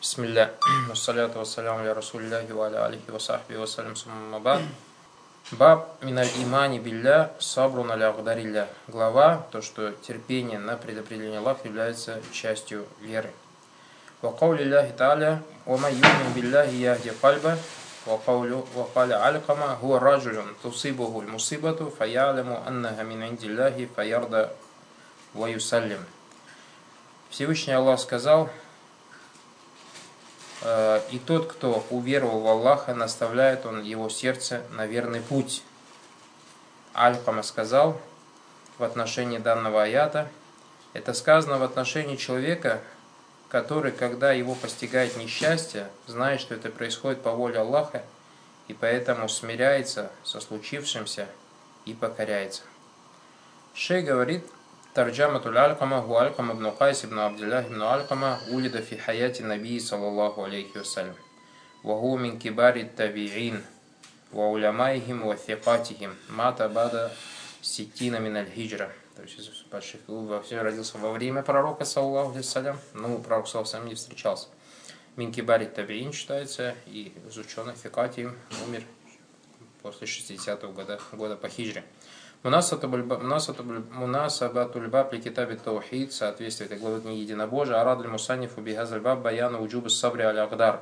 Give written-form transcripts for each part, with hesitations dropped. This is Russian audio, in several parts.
Бисмилля, вассаляту вассаляму ля расулилляхи ва аля алихи ва сахби ва салям сумма бад. Баб миналь имани билля сабрун аля агдарилля. Глава, то, что терпение на предопределение Аллаха является частью веры. Ва каули ляхи та'аля, ва ман юмин билляхи яхди кальба, ва каля алькама, хуа раджулюн тусибуху мусибату, фаяляму аннаха мин индилляхи, фаярда ва юсаллим. Всевышний Аллах сказал: и тот, кто уверовал в Аллаха, наставляет он его сердце на верный путь. Алькама сказал в отношении данного аята: это сказано в отношении человека, который, когда его постигает несчастье, знает, что это происходит по воле Аллаха, и поэтому смиряется со случившимся и покоряется. Шейх говорит: Тарджаматуль Алькама гу Алькама ибн Кайс ибн Абдиллах ибн Алькама улида фи хаяти набии саллаллаху алейхи вассалям. Ваху мин кибари табиин, ва улямайхим ва фикатихим, мата бада ситина мин аль-хиджра. То есть из больших родился во время пророка саллаллаху алейхи вассалям, но пророк саллаллаху алейхи не встречался. Мин кибари табиин считается, и из ученых фикатихим умер после 60-го года по хиджре. Мунасабатуль баб ли китаби таухид, соответствие этой главы книги единобожия, арадль мусанифу бихазаль баб баяна уджубы сабри аля агдар.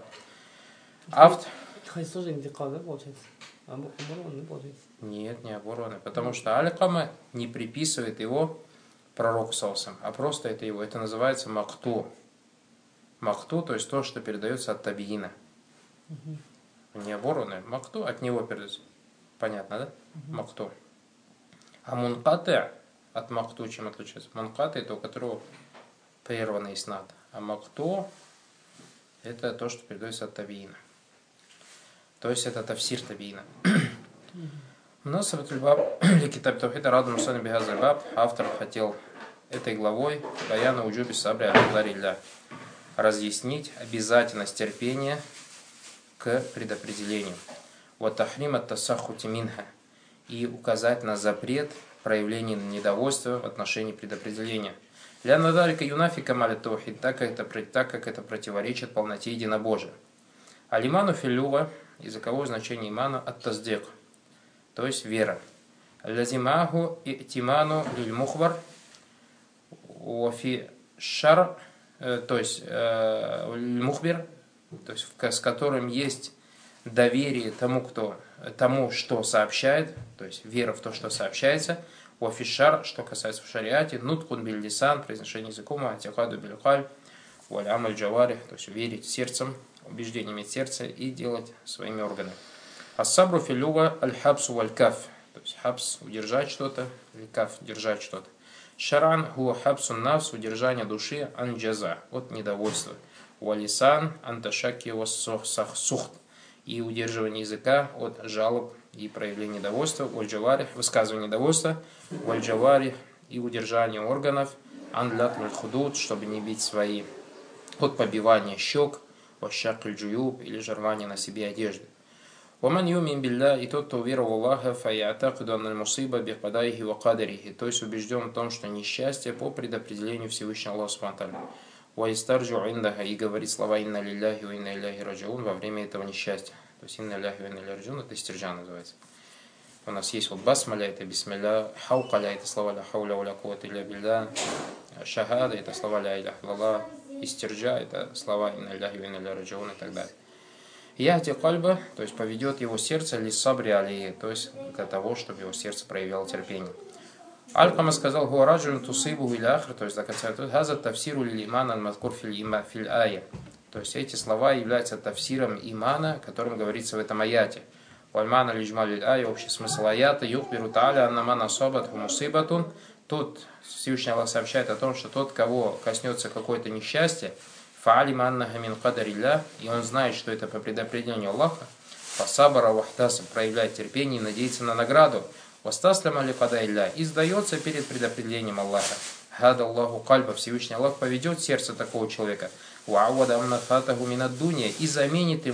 Тоже индикал, да, получается? Оборванный, получается? Нет, не оборванный, потому что Алькама не приписывает его пророку салсам, а просто это называется макту. Макту, то есть то, что передается от табиина. Не оборванный, макту от него передается. Понятно, да? Макту. А мункаты от макту чем отличается? Мункаты это у которого прерванный иснад. А макту это то, что передается от табиина. То есть это тафсир табиина. Автор хотел этой главой баяна уджуби сабри аль-дарилля разъяснить обязательность терпения к предопределению. Вот тахрим ат-тасаххути минха, и указать на запрет проявления недовольства в отношении предопределения. Ляна дарика юнафи камаля таухид, так как это противоречит полноте единобожия. Алиману филюга, языковое значение имана ат-таздик, то есть вера. Лазимаху и'тиману лиль мухвар уафи шар, то есть мухбир, то есть с которым есть доверие тому, что сообщает, то есть вера в то, что сообщается, уафишар, что касается в шариате, нуткун биль лисан, произношение языком, атихаду биль каль, валь амаль джавари, то есть верить сердцем, убеждениями сердца и делать своими органами. Ас-сабру филюга аль-хабсу валь-каф, то есть хабс, удержать что-то, или каф, держать что-то. Шаран хуа хабсун нафс, удержание души, анджаза, от недовольства. Валисан анташаки вассухт, и удерживание языка от жалоб и проявления недовольства, валь-джаварих, высказывание недовольства, валь-джаварих, и удержание органов, андлят валь-худуд, чтобы не бить свои, от побивания щек, ващак аль-джуюб, или жарвания на себе одежды. Ваман юмин билля, и тот, кто уверовал в Аллаха, фаятакиду анналь мусиба бихпадаихи ва кадарихи, то есть убежден в том, что несчастье по предопределению Всевышнего Аллаха субхану ва тааля. Ваистарджу индаха, и говорит слова инна лилляхи ва инна иляхи раджиун во время этого несчастья. То есть инна лилляхи ва инна иляхи раджиун, это истирджа называется. У нас есть вот басмаля, это бисмилля, хаукаля, это слова ля хауля ва ля куввата илля билля, шахада, это слова ля иляха илlallah, истирджа, это слова инна лилляхи ва инна иляхи раджиун и так далее. Яхди кальба, то есть поведет его сердце ли сабри алии, то есть для того, чтобы его сердце проявило терпение. Алькама сказал: «Гуараджун тусибу или ахр», то есть до конца «Газа тавсиру ли имана аль-мазкур филь ая». То есть эти слова являются тавсиром имана, которым говорится в этом аяте. «Вальмана лиджмаль ая», общий смысл аята, «Юхбиру тааля аннаман асабат хумусибатун». Тут Всевышний Аллах сообщает о том, что тот, кого коснется какое-то несчастье, «Фаалим аннаха мин кадарилля», и он знает, что это по предопределению Аллаха, «Фасабара вахтаса», проявляет терпение и надеется на награду, «Вастаслям али кадайля», и сдается перед предопределением Аллаха. «Хада Аллаху кальба», Всевышний Аллах поведет сердце такого человека, «Ва'авада амнафатаху минад дунья», и заменит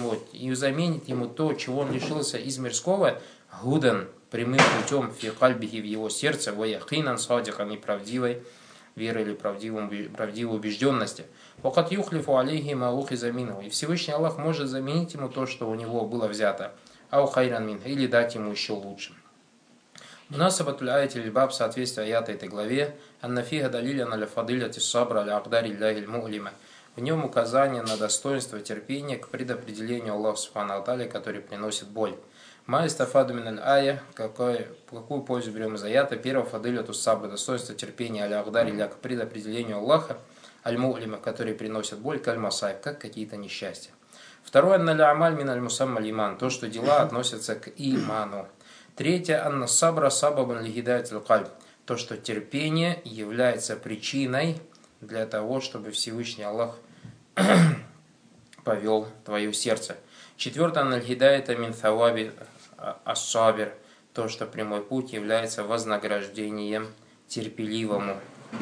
ему то, чего он лишился из мирского, «Гудан», прямым путем, «Фи кальбихи», в его сердце, «Ва яхинан садикан», и правдивой веры или правдивой убежденности. «Вакат юхлифу алейхи ма ухиза минху». И Всевышний Аллах может заменить ему то, что у него было взято. «Ау хайран минху». Или дать ему еще лучше. Мунасабатуль аяти либаб, соответствие аята этой главе, аннафиха далиля наля фадиляти сабра аля ахдари лягиль мулима. В нем указание на достоинство терпения к предопределению Аллаха Субхану ва Тааля, который приносит боль. Ма истафаду миналь ая, какую пользу берем из аята? Первое, фадиляту сабра, достоинство терпения аля ахдари ля к предопределению Аллаха, аль мулима, который приносит боль, каль масайб, как какие-то несчастья. Второе, наля амаль миналь мусамма лиман, то, что дела относятся к иману. Третье, анна сабра сабабан лихидайтил кальб, то, что терпение является причиной для того, чтобы Всевышний Аллах повел твое сердце. Четвертое, анна лихидайта мин thawаби ас-сабир, то, что прямой путь является вознаграждением терпеливому.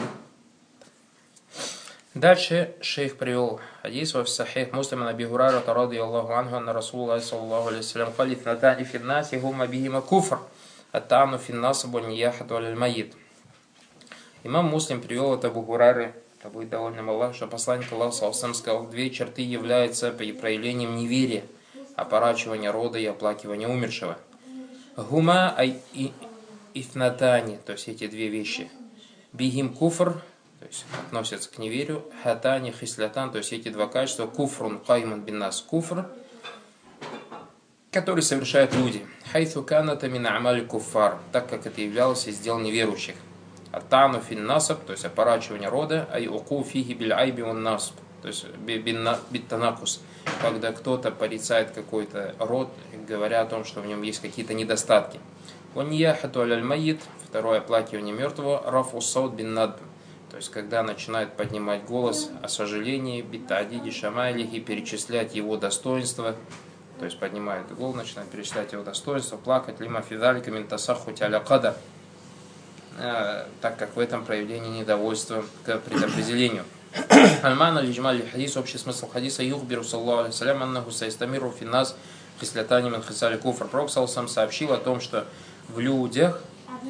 Дальше шейх привел хадис во сахих Муслим Аби Гурайра радийаллаху анху анна Расулуллах саллаллаху алейхи ва саллям кали итнатани фи ннаси хума бихима куфр ат-та'ну фи н-насаб ва н-нияхату аля аль-майит. Имам Муслим привел от Абу Гурайры, да будет доволен Аллах, что посланник Аллаха саллаллаху алейхи ва саллям сказал: две черты являются проявлением неверия, опорачивания рода и оплакивания умершего. Хума ай итнатани, то есть эти две вещи. Бихим куфр, то есть относятся к неверию, хатани хислятан, то есть эти два качества, куфрун кайман биннас, куфр, который совершают люди, хайθу каната мин амали куффар, так как это являлось из дел неверующих. Аттану фин насаб, то есть опорачивание рода, ай уку фиги биль айби он насб, то есть биттанакус, когда кто-то порицает какой-то род, говоря о том, что в нем есть какие-то недостатки. Ваньяхату аль майит, второе, оплакивание мертвого, рафу сауд бин надб, то есть когда начинает поднимать голос о сожалении, биттадиди шамайлихи, перечислять его достоинства, то есть поднимает голос, начинает перечислять его достоинства, плакать, лима фидалика мин тасаххути аля кадар, так как в этом проявление недовольства к предопределению. Альмана лиджмали хадис, общий смысл хадиса, юхбиру саллаху алейхи салям, аннаху сайстамиру финнас хислятани мин хисали куфр. Пророк сам сообщил о том, что в людях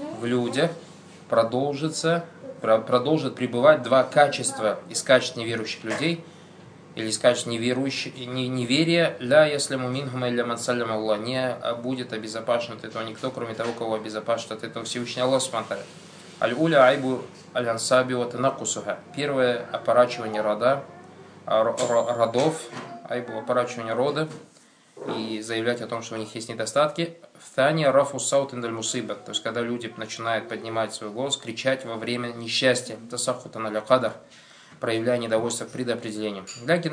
продолжит пребывать два качества из качеств неверующих людей, или из качеств неверия, ля ясляму минхума илля мансалям Аллах, не будет обезопасен от этого никто, кроме того, кого обезопасит от этого Всевышний Аллах Субхану ва Тааля. Аль-уля айбу аль-ансаби ва танакусуха. Первое, опорачивание родов, айбу опорачивание рода, и заявлять о том, что у них есть недостатки. Втания рафу саут индаль мусиба, то есть когда люди начинают поднимать свой голос, кричать во время несчастья, тасаххутан аля кадар, проявляя недовольство к предопределению.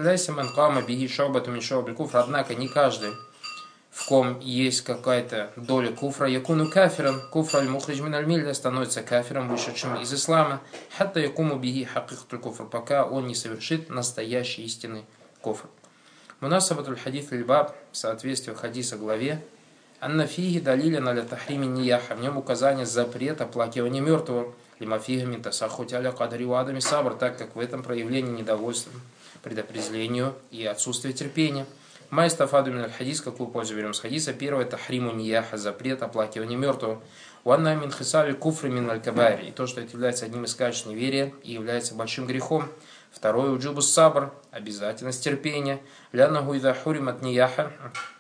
Однако не каждый, в ком есть какая-то доля куфра, якуну кафиром, куфра аль-мухридж мин аль-милля, становится кафиром, вышедшим из ислама, хатта якуму биги хакихтуль куфр, пока он не совершит настоящий истинный куфр. Мунасабатуль хадис аль-баб, в соответствии хадиса главе, анна фиги далиля наля тахрими нияха, в нем указание запрет оплакивания мертвого, лима фига мин тасаххути аля кадари ва адами сабр, так как в этом проявлении недовольства предопределению и отсутствие терпения. Майстафаду мин аль-хадис, какую пользу берем с хадиса? Первое, тахриму нияха, запрет оплакивания мертвого. Уанна мин хисали куфри мин аль-кабайри, и то, что это является одним из качеств неверия и является большим грехом. Второе, уджубу сабр, обязательность терпения. Лянаху ида хуримат нияха,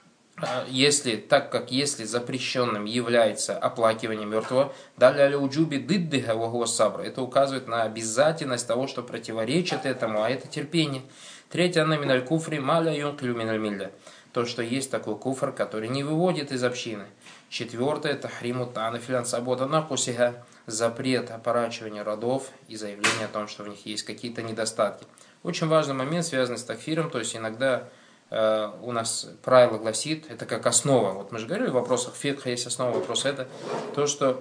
если запрещенным является оплакивание мертвого, далее уджуби диддиха вахуа сабр, это указывает на обязательность того, что противоречит этому, а это терпение. Третье, анна миналь куфри маля юнкилю миналь милля, то, что есть такой куфр, который не выводит из общины. Четвертое, тахриму тана филансабода накусиха, запрет опорачивания родов и заявление о том, что в них есть какие-то недостатки. Очень важный момент, связанный с такфиром, то есть иногда у нас правило гласит, это как основа. Вот мы же говорили в вопросах фикха, есть основа вопроса, это то, что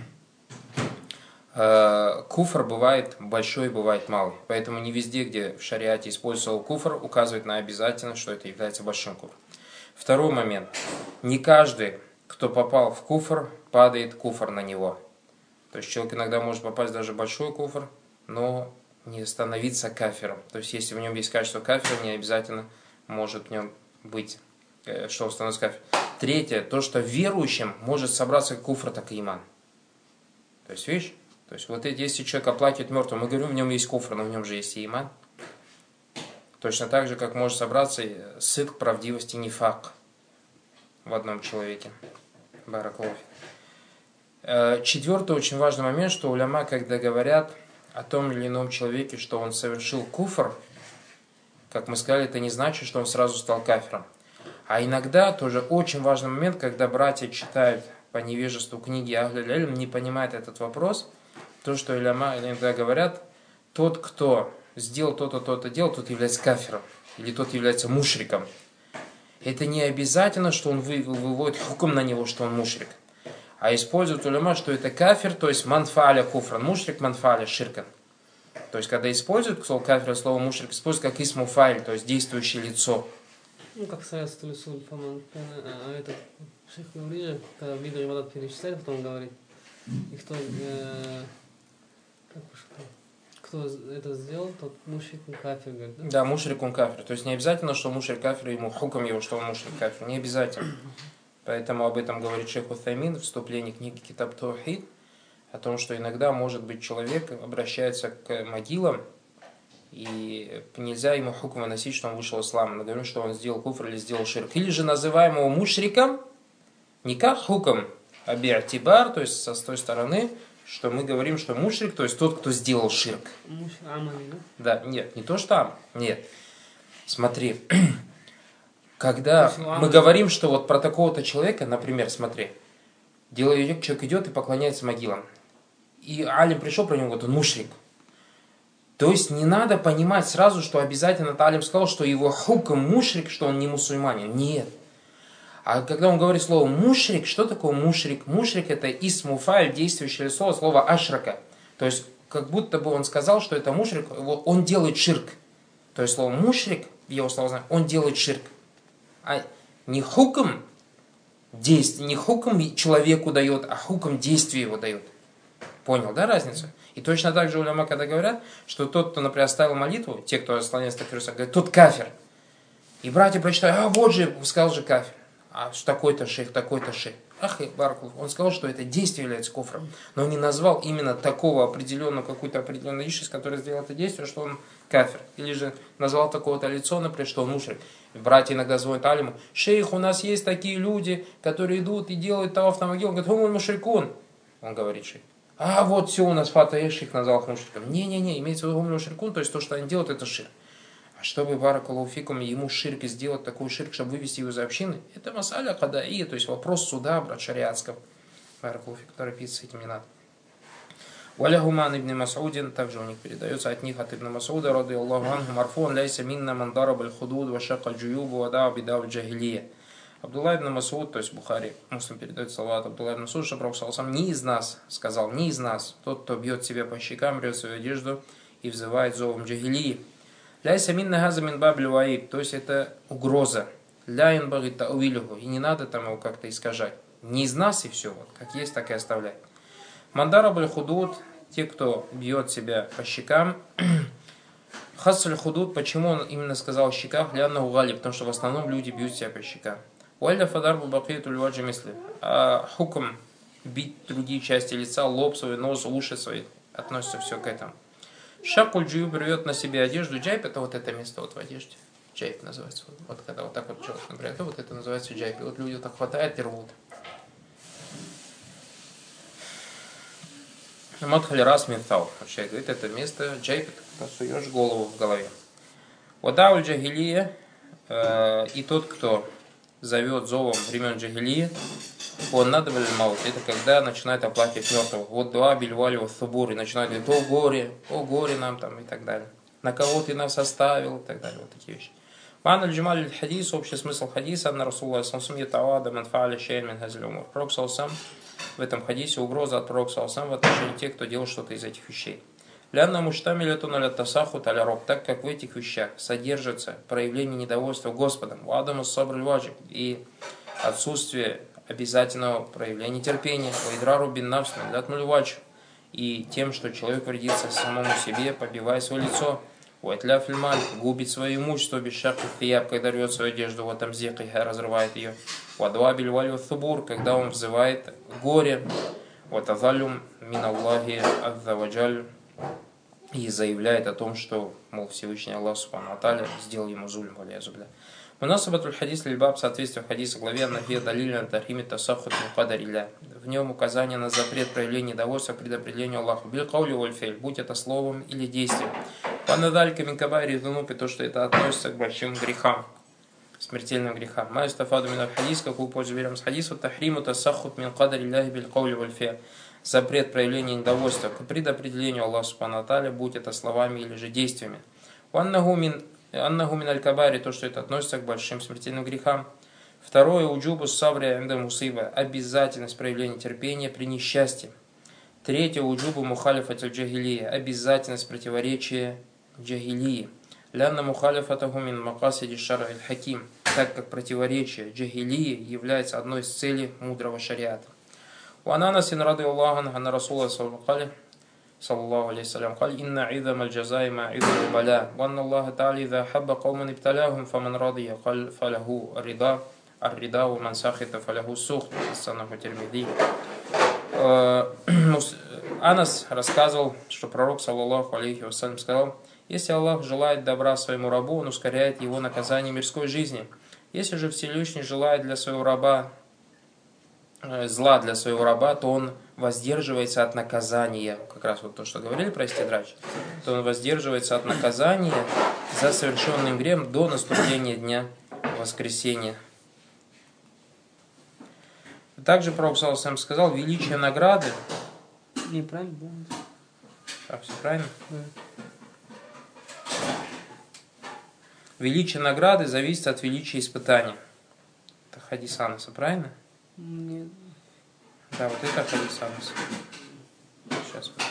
куфр бывает большой, бывает малый. Поэтому не везде, где в шариате использовал куфр, указывает на обязательность, что это является большим куфром. Второй момент. Не каждый, кто попал в куфр, падает куфр на него. То есть человек иногда может попасть даже в большой куфр, но не становиться кафиром. То есть если в нем есть качество кафира, не обязательно может в нем быть, что он становится кафиром. Третье, то, что верующим может собраться как куфр, так и иман. То есть, видишь, То есть вот если человек оплакивает мертвого, мы говорим, в нем есть куфр, но в нем же есть и иман. Точно так же, как может собраться сыдк, правдивость и нифак в одном человеке. Баракаллаху. Четвертый очень важный момент, что уляма, когда говорят о том или ином человеке, что он совершил куфр, как мы сказали, это не значит, что он сразу стал кафиром. А иногда тоже очень важный момент, когда братья читают по невежеству книги Ахль аль-Илм, не понимают этот вопрос, то, что уляма иногда говорят, тот, кто сделал то-то, то-то дело, тот является кафиром, или тот является мушриком. Это не обязательно, что он выводит хукм на него, что он мушрик. А используют уляма, что это кафир, то есть манфаля куфран, мушрик манфаля ширкан. То есть, когда используют слово кафир, слово мушрик, используют как исму файль, то есть действующее лицо. Ну, как средство лисуль, этот шейх говорит, когда виды ибадат перечисляет, потом говорит, и кто это сделал, тот мушрик кафир, говорит, да? Да, мушрик он кафир. То есть, не обязательно, что мушрик кафир, ему хуком его, что он мушрик кафир. Не обязательно. Поэтому об этом говорит шейх Утаймин в вступлении книги Китаб Таухид, о том, что иногда, может быть, человек обращается к могилам, и нельзя ему хукм выносить, что он вышел из ислама. Мы говорим, что он сделал куфр или сделал ширк. Или же называем его мушриком, не как хукм, а би'атибар, то есть с той стороны, что мы говорим, что мушрик, то есть тот, кто сделал ширк. Мушрик амали, да? Да, нет, не то, что нет. Смотри, когда мы говорим, что вот про такого-то человека, например, смотри, человек идет и поклоняется могилам. И алим пришел про него, говорит, он мушрик. То есть не надо понимать сразу, что обязательно алим сказал, что его хукм мушрик, что он не мусульманин. Нет. А когда он говорит слово мушрик, что такое мушрик? Мушрик это исму фа'иль, действующее слово ашрака. То есть как будто бы он сказал, что это мушрик, он делает ширк. То есть слово мушрик, в его словах, он делает ширк. А не хукм действие, не хукм человеку дает, а хукм действию его дает. Понял, да, разницу? И точно так же уляма, когда говорят, что тот, кто, например, оставил молитву, те, кто склоняется к кафиру, говорят, тот кафир. И братья прочитают, а вот же, сказал же кафир. А такой-то шейх, такой-то шейх. Ах, и баракуллах. Он сказал, что это действие является куфром, но не назвал именно такого определенного, какую-то определенную личность, которая сделала это действие, что он кафир. Или же назвал такого-то лицо, например, что он мушрик. Братья иногда звонят алиму, шейх, у нас есть такие люди, которые идут и делают таваф на могилу. Он говорит, он мушрикун. Он говорит, шейх. А вот все у нас фата шейх назвал их мушриком. Не, имеется в виду мушрикун, то есть то, что они делают, это ширк. А чтобы баракаллаху фикум ему ширк и сделать такой ширк, чтобы вывести его из общины, это масаля кадаи, то есть вопрос суда, брат, шариатского. Баракаллаху фикум, торопиться с этим не надо. Валяхуман ибн Мас'удин, также у них передается от них, от ибн Мас'уда, рады Аллаху анху, марфун, ляйса минна мандараб аль-худуд, вашак аль-джуюбу, вада бидав аль-джахилия. Абдулла ибн Мас'уд, то есть Бухари, Муслим передает салават, Абдулла ибн Мас'уд, что Пророк сам не из нас, сказал, не из нас, тот, кто бьет себя по щекам, рвет свою одежду и взывает зовом джахилии. Ляйса минна газа мин бабль ваиб, то есть это угроза. Ляйн баги тауилюху, и не надо там его как-то искажать. Не из нас и все, вот, как есть, так и оставляй. Мандараб аль-худуд, те, кто бьет себя по щекам. Хас аль-худуд, почему он именно сказал щеках? Лянна угали, потому что в основном люди бьют себя по щекам. Уальда фадарбу бакиету льваджи мисли. А хукм бить другие части лица, лоб свой, нос, уши свои, относится все к этому. Шакуль джуюб рвет на себе одежду. Джайб это вот это место вот в одежде. Джайб называется. Вот когда вот так вот человек, например, вот это называется джайб. И вот люди так хватают и рвут. Мадхали раз ментал. Человек говорит, это место джайб, это суешь голову в голове. Вадауль джахилия, и тот, кто зовет зовом времен джахилии, он надо маут. Это когда начинает оплакивать мертвых. Вот дуа бильвали вот субур, и начинает говорить, о горе нам там и так далее. На кого ты нас оставил и так далее. Вот такие вещи. Ман аль-джималь хадис, общий смысл хадиса, на Расулла салсам ятавада манфа'аля шейн мин хазил умур. Пророк салсам в этом хадисе угроза от пророка салсам в отношении тех, кто делал что-то из этих вещей. Лянна муштамилятун аля тасахут аля роб, так как в этих вещах содержится проявление недовольства Господом, вадаму сабр ваджиб, и отсутствие обязательного проявления терпения, вайдрару бин навсна, лятнули ваджиб, и тем, что человек вредится самому себе, побивая свое лицо, уайтля фильмаль, губит свое имущество, без шарки фияб, когда рвет свою одежду, вот там зекиха, разрывает ее, вадуа бильваль субур, когда он взывает горе, вот азалюм мин Аллахи азза ва джаль, и заявляет о том, что, мол, Всевышний Аллах Субхану ва Тааля сделал ему зульм, валиязубля. Мунасабатуль хадис лильбаб в соответствии в хадиса главе Аннафия далилля тахрими тасаххут мин кадарилля. В нем указание на запрет проявления недовольства к предопределению Аллаха. Биль каули валь фейль, будь это словом или действием. Панадалька мин кабайри дунупи, то, что это относится к большим грехам, смертельным грехам. Майстафаду мин аль-хадис, какую пользу берем с хадису, тахриму тасаххут мин кадарилля биль каули валь фейль. Запрет проявления недовольства к предопределению Аллаха Субхану ва Тааля, будь это словами или же действиями. Аннаху мин аль-кабари, то, что это относится к большим смертельным грехам. Второе, уджубу сабри инда мусиба, обязательность проявления терпения при несчастье. Третье, уджубу мухалифат аль-джахилия, обязательность противоречия джахилии. Лянна мухалифатаху мин макасиди шара аль-хаким, так как противоречие джахилии является одной из целей мудрого шариата. وعن أنس رضي الله عنه أن رسول الله صلى الله عليه وسلم قال إن عظم الجزاء مع عظم البلاء وأن الله تعالى إذا حب قوما ابتلاهم فمن رضي قال فله الرضا ومن سخط فله السخط. حسنه الترمذي. Анас рассказывал, что пророк, саллаллаху алейхи вассалям, сказал: если Аллах желает добра своему рабу, он ускоряет его наказание мирской жизни. Если же Всевышний желает для своего раба зла для своего раба, то он воздерживается от наказания. Как раз вот то, что говорили про истидрач. То он воздерживается от наказания за совершенным грехом до наступления дня воскресения. Также пророк сам сказал: величие награды. Неправильно, да? А, все правильно? Да. Величие награды зависит от величия испытания. Это хадис Анаса, правильно? Нет. Да, вот это хадис Анаса. Сейчас покажу.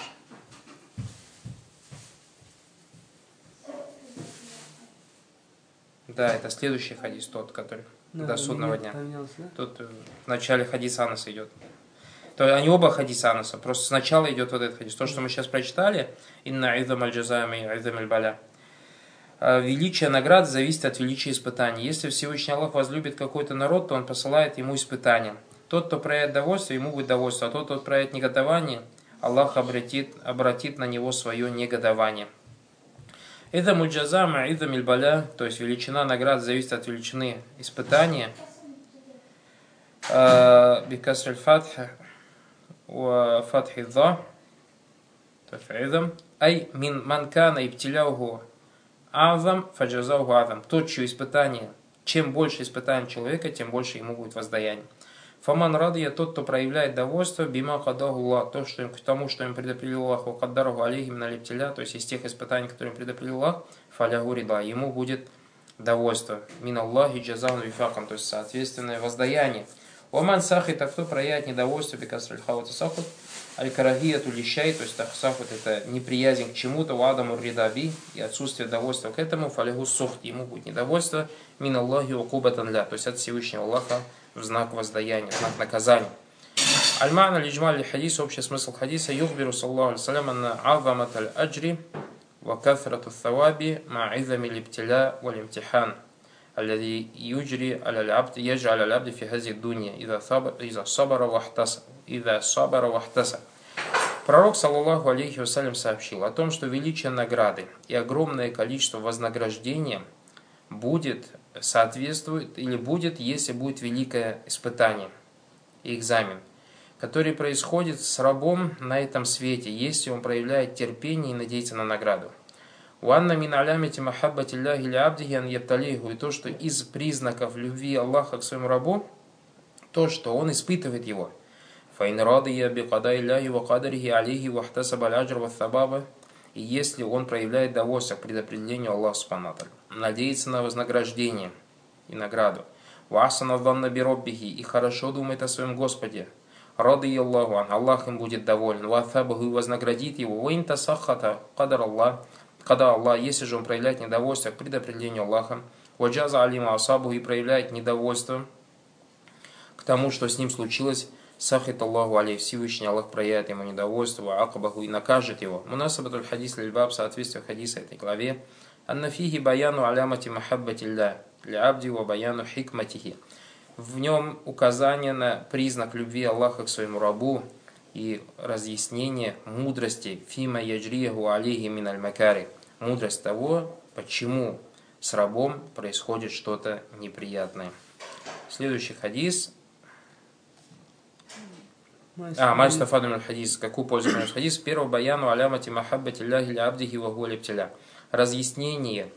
Да, это следующий хадис, тот, который до судного дня. Да? Тут в начале хадис Анаса идет. То они оба хадиса Анаса. Просто сначала идет вот этот хадис. То, что мы сейчас прочитали, инна идам аль-джазами идам аль-баля. Величие наград зависит от величия испытаний. Если Всевышний Аллах возлюбит какой-то народ, то Он посылает ему испытания. Тот, кто проявит довольство, ему будет довольство. А тот, кто проявит негодование, Аллах обратит на него свое негодование. Идам аль-джазами идам аль-баля, то есть величина наград зависит от величины испытания. Бикаср аль-фатх وفتح الظا تفعيذم أي من كان ابتلاؤه أعظم فجزاؤه أعظم. Тот, чье испытание, чем больше испытаем человека, тем больше ему будет воздаяние. Фаман радия, тот, кто проявляет довольство, бима кадаху Аллах, то, что к тому, что им предопределил Аллах, вакаддараху алейхим налиптиля, то есть из тех испытаний, которые им предопределил Аллах, фаляху рида, ему будет довольство. Мин Аллахи джазаун вифакам, то есть соответственное воздаяние. Оман сахит, а кто проявит недовольство, бекаср аль-хават сахут, аль-карахияту лищай, то есть сахут это неприязнь к чему-то, вадаму ридаби, и отсутствие довольства к этому, фалиху сухт, ему будет недовольство, мин Аллахи укубатан ля, то есть от Всевышнего Аллаха в знак воздаяния, в знак наказания. Аль-мана лиджмаль хадис, общий смысл хадиса, юхбиру саллаху аль-салям, анна азамат аль-аджри, ва кафрату thawаби, ма'изами липтиля валимтихан. الذي يجري على العبد يجعل العبد في هذه الدنيا إذا صبر واحتسب. Пророк, саллаллаху алейхи вассалям, сообщил о том, что величие награды и огромное количество вознаграждения будет соответствует или будет, если будет великое испытание и экзамен, который происходит с рабом на этом свете, если он проявляет терпение и надеется на награду. Уанна мин алямити махаббати Аллахи ли абдихи ан ябталиху, и то, что из признаков любви Аллаха к своему рабу, то, что он испытывает его. Файн радия би кадай Аллахи ва кадарихи алейхи ва хтасаба аль-аджр ва thабаба, и если он проявляет довольство к предопределению Аллаха субхану ва тааля, надеется на вознаграждение и награду. Ва асана дhanна би роббихи, и хорошо думает о своем Господе. Радия Аллаху ан, Аллах им будет доволен. Ва thабаху, и вознаградит его. Ва ин тасаххата кадар Аллах, когда Аллах, если же он проявляет недовольство к предопределению Аллаха, ваджаза алима асабу, и проявляет недовольство к тому, что с ним случилось, сахит Аллаху алейх, Всевышний Аллах проявит ему недовольство, акабаху, и накажет его. Мунасабатуль хадис лильбаб, в соответствии хадиса этой главе, аннафихи баяну алямати махаббатилля ля абди ва баяну хикматихи. В нем указание на признак любви Аллаха к своему рабу и разъяснение мудрости фима яджриху алейхи мин аль-макари, мудрость того, почему с рабом происходит что-то неприятное. Следующий хадис. Майстафаду мин хадис. Какую пользу принес хадис? Первый баяну алямати махаббати ляхи ля абдихи ва хуа либтиля. Разъяснение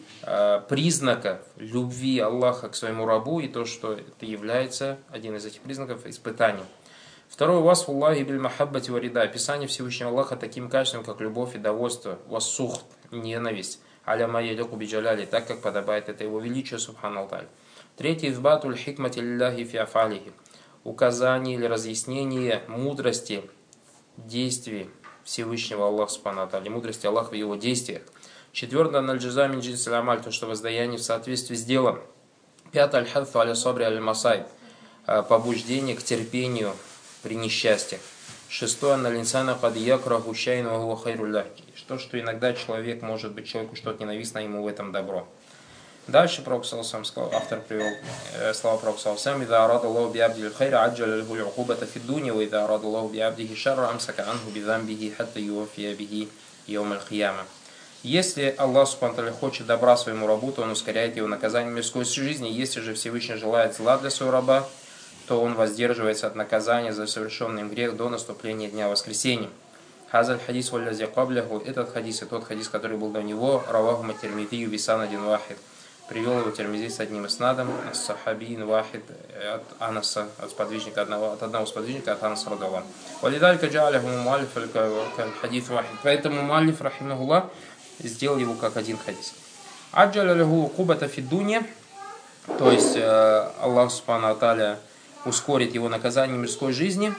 признаков любви Аллаха к своему рабу и то, что это является один из этих признаков испытанием. Второй васфу Аллахи биль махаббати варида. Описание Всевышнего Аллаха таким качеством, как любовь и довольство, вассухт, ненависть, аля майялику биджаляли, так как подобает это его величию, субхану алталь. Третий избатуль хикмати лилляхи фи афалихи. Указание или разъяснение мудрости действий Всевышнего Аллаха субхану алталь, мудрости Аллаха в его действиях. Четвертое, аль-джаза мин джинсиль амаль, то, что воздаяние в соответствии с делом. Пятое, аль-хадфу аля сабри аль-масайб, побуждение к терпению при несчастьях. Шестое, аль-инсана кад якраху шай'ан ва хуа хайрун лах, что иногда человек, может быть, человеку что-то ненавистно, ему в этом добро. Дальше Пророк саллаллаху сказал, автор привел слова Пророка саллаллаху: «Ида арада Аллаху би абдихи хайра аджаля лаху аль-уқубата фи д-дунья, ва ида арада Аллаху би абдихи шарра амсака анху би замбихи хатта юваффия бихи йом аль-қияма». Если Аллах субхану ва тааля хочет добра своему рабу, то он ускоряет его наказание в мирской жизни. Если же Всевышний желает зла для своего раба, то он воздерживается от наказания за совершенный им грех до наступления дня воскресения. Хазаль хадис валлязи кабляху, этот хадис и тот хадис, который был до него, раваху матирмидию бисанадин вахид. Привел его Тирмизи с одним иснадом, сахабин вахид от Анаса, от одного сподвижника, от Анаса радаллаху. Валидалька джа'аляху муаллиф аль-хадис вахид. Поэтому муаллиф, рахимахуллах, сделал его как один хадис. Аджаля лаху кубата фи д-дунья, то есть Аллах субхану ва тааля ускорит его наказание в мирской жизни.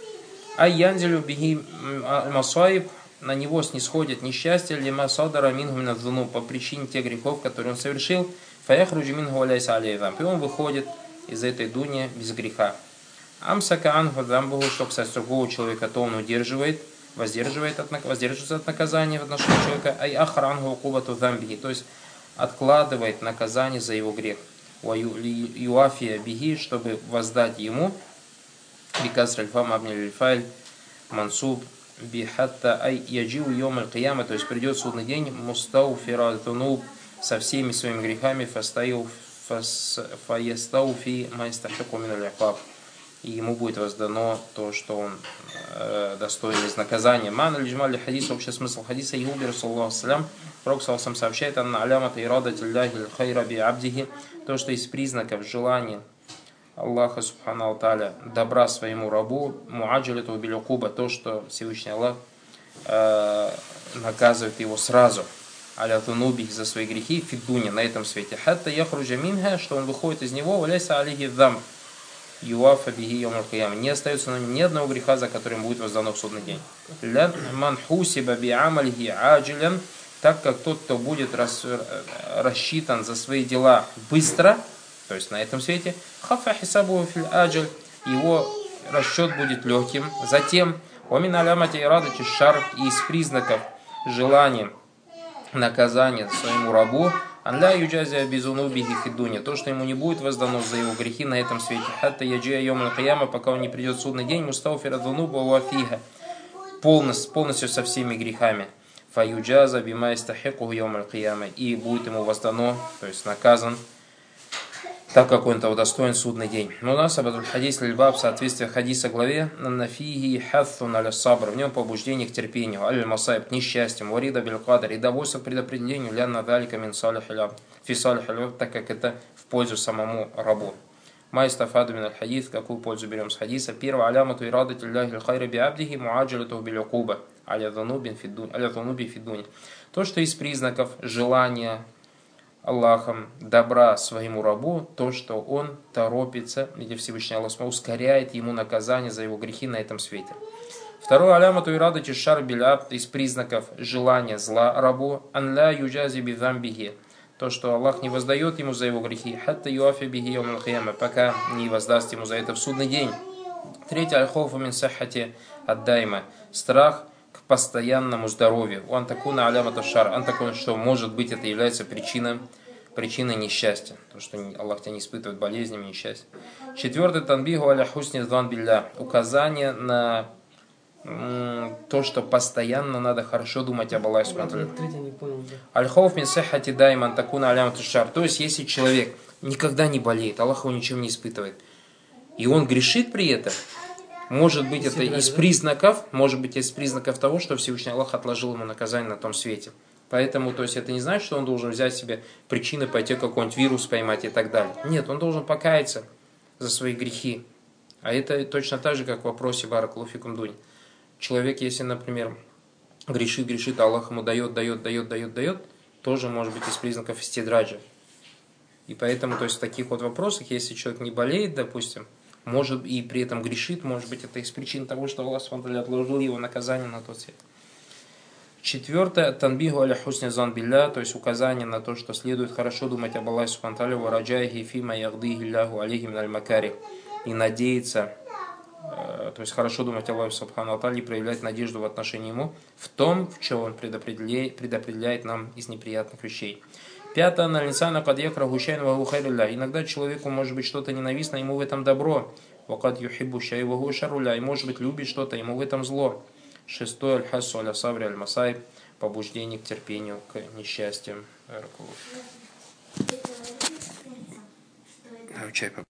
Айянзилю бихи масаиб, на него снисходит несчастье, лима садара минху мин адh-dhunуб, по причине тех грехов, которые он совершил, фаяхруджу минху ва лайса алейхи дам, и он выходит из этой дуни без греха. Амсака анху дамбуху, что касается другого человека, то он воздерживается от наказания в отношении человека, ай ахранху кубату дамбихи, то есть откладывает наказание за его грех. Ва юафия бихи, чтобы воздать ему, бикаср аль-фам абни аль-файль мансуб бихатта ай яджиу йом аль-қияма, то есть придет судный день, мустауфира тунуб, со всеми своими грехами, фаястауфи майстахику мин аль-иқаб, и ему будет воздано то, что он достоин из наказания. Ман аль-джмаль хадис, общий смысл хадиса, Игубер саллаллаху салям, Пророк саллаллаху сообщает, анна алямата ирадати лляхи аль-хайра би абдихи, то, что из признаков желания Аллаха субхану ва тааля добра своему рабу, муаджалиту биль уқуба, то, что Всевышний Аллах наказывает его сразу, аля тунубих, за свои грехи, фиддуня, на этом свете, хатта яхруджа минха, что он выходит из него, валяйса алейхи дам, юафа бихи йом аль-қияма, не остается на нем ни одного греха, за которым будет воздано в судный день. Лян ман хусиба би амалихи аджилян, так как тот, кто будет рассчитан за свои дела быстро, то есть на этом свете, хафа хисабу фил аджаль, его расчет будет легким. Затем, омин алямати ирадати шар, из признаков желания наказания своему рабу, анля юджазия бизунубихи фидуня, то, что ему не будет воздано за его грехи на этом свете, хатта яджия йом аль-қияма, пока он не придет в судный день, мустауфира дунуба вафиха, полностью со всеми грехами. Фаюджаза бима истахику йом аль-қияма, и будет ему воздано, то есть наказан, так как он того достоин судный день. Но у нас абадуль хадис лильбаб, в соответствии хадиса главе, нафиги хаттун аля сабр, в нем побуждение к терпению, аль масайб, к несчастьям, варида биль кадар, и довольство к предопределению, ля надалика мин салих фи салих, так как это в пользу самому рабу. Майстафаду мин аль-хадис, какую пользу берем с хадиса? Первое, алямату ирадати лляхи аль-хайра би абдихи муаджалату биль уқуба, аля зунуби фиддуни. То, что из признаков желания Аллахом добра своему рабу, то, что он торопится, или Всевышний Аллах ускоряет ему наказание за его грехи на этом свете. Второе, алямату ирадати шар биль абд, из признаков желания зла рабу, ан ля юджази би замбихи, то, что Аллах не воздает ему за его грехи, хатта юафи бихи йом аль-қияма, пока не воздаст ему за это в судный день. Третье, аль-хофу мин саххати ад-дайма, страх к постоянному здоровью. Он такуна алямату шар, он такой, что может быть это является причиной несчастья, то, что Аллах тебя не испытывает болезнями, несчастьем. Четвертое, танбиху аля хусни здан билля, указание на то, что постоянно надо хорошо думать об Аллахе Субхану. Третий не понял. Аль-хауф мин сиххати дайман такуна алямату шар. То есть, если человек никогда не болеет, Аллах его ничем не испытывает, и он грешит при этом, может быть, это из признаков того, что Всевышний Аллах отложил ему наказание на том свете. Поэтому, то есть, это не значит, что он должен взять себе причины, пойти какой-нибудь вирус поймать и так далее. Нет, он должен покаяться за свои грехи. А это точно так же, как в вопросе Баракаллаху фикум Дунь. Человек, если, например, грешит, а Аллах ему дает, тоже может быть из признаков истидраджа. И поэтому, то есть, в таких вот вопросах, если человек не болеет, допустим, может и при этом грешит, может быть, это из причин того, что Аллах Субхану отложил его наказание на тот свет. Четвертое, танбиху аля хусни зан билля, то есть указание на то, что следует хорошо думать об Аллахе Субхану ва раджайхи фима яхдихи лляху алейхи миналь макари, и надеяться, то есть хорошо думать о Аллахе Субхану и проявлять надежду в отношении Ему в том, в чем Он предопределяет нам из неприятных вещей. Пятое, иногда человеку может быть что-то ненавистно, ему в этом добро. И может быть любит что-то, ему в этом зло. Шестое, аль-хасу аля сабри аль-масайб, побуждение к терпению, к несчастьям. Чай